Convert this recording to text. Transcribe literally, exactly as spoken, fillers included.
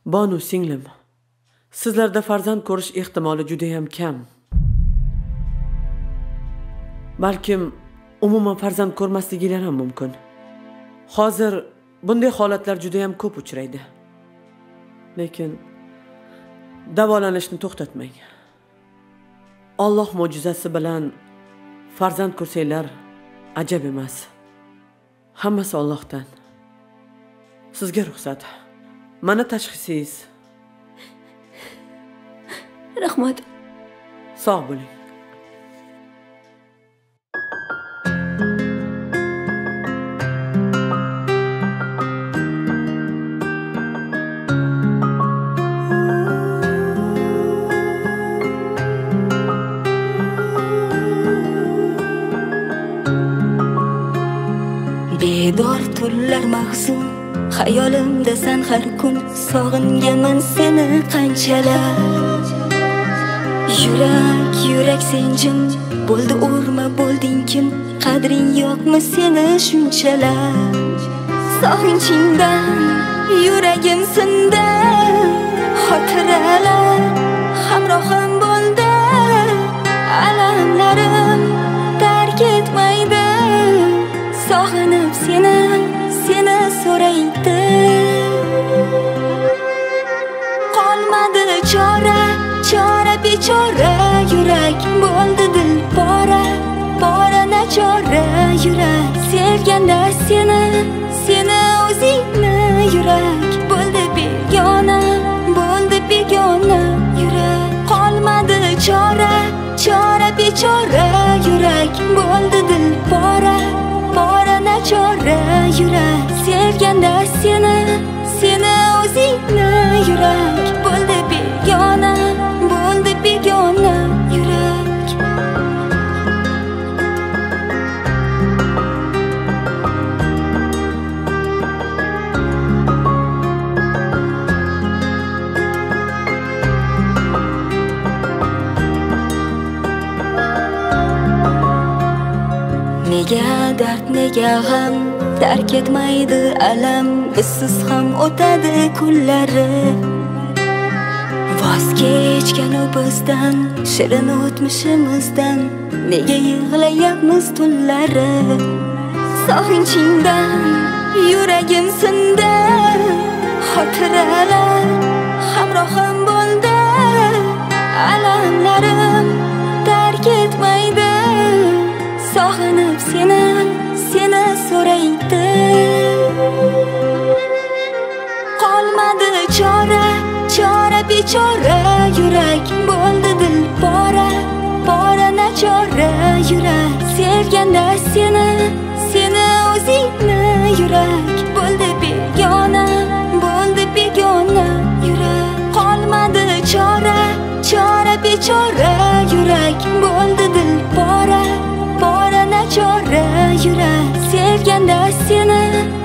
Bonu singlim, sizlarda farzand ko'rish ehtimoli juda ham kam. Balkim umuman farzand ko'rmasligingiz ham mumkin. Hozir bunday holatlar juda ham ko'p uchraydi. Lekin davolanishni to'xtatmang. Alloh mo'jizasi bilan farzand ko'rsanglar ajab emas. Hammasi Allohdan. Sizga ruxsat. Mana tashxisingiz. Rahmat. Sog' bo'ling. Bedor tunlar mahzun, xayolimda san har kun, sog'ingaman seni qanchalar. Yurak, yurak sen jim, bo'ldi urma bo'lding kim, qadring yo'qmi seni shunchalar. Sog'inchingdan yuragim sindi, xotiralar hamrohim bo'ldi, alamlarim tark etmaydi. Sog'inib seni, seni so'raydi. Qolmadi chora, chora bechora, yurak bo'ldi dil pora, pora nachora yurak. Sevganda seni, seni o'zingni yurak bo'ldi begona, bo'ldi begona yurak. Qolmadi chora, chora bechora, yurak bo'ldi dil pora, pora nachora yurak. Sevganda seni, seni o'zingni yurak bo'ldi begona, bo'ldi begona yurak. Nega dard, nega g'am, tark etmaydi alam, bizsiz ham o'tadi kunlari. Voz kechgan u bizdan, shirin o'tmishimizdan, nega yig'layapmiz tunlari. Sog'inchingdan yuragim sindi, xotiralar hamrohim bo'ldi, alamlarim tark etmaydi. Sog'inib seni, seni so'raydi. Qolmadi chora, chora bechora, yurak bo'ldi dil pora, pora nachora yurak. Sevganda seni, seni o'zingni yurak bo'ldi begona, bo'ldi begona yurak. Qolmadi chora, chora bechora, yurak bo'ldi dil pora, pora nachora yurak. Sevganda seni,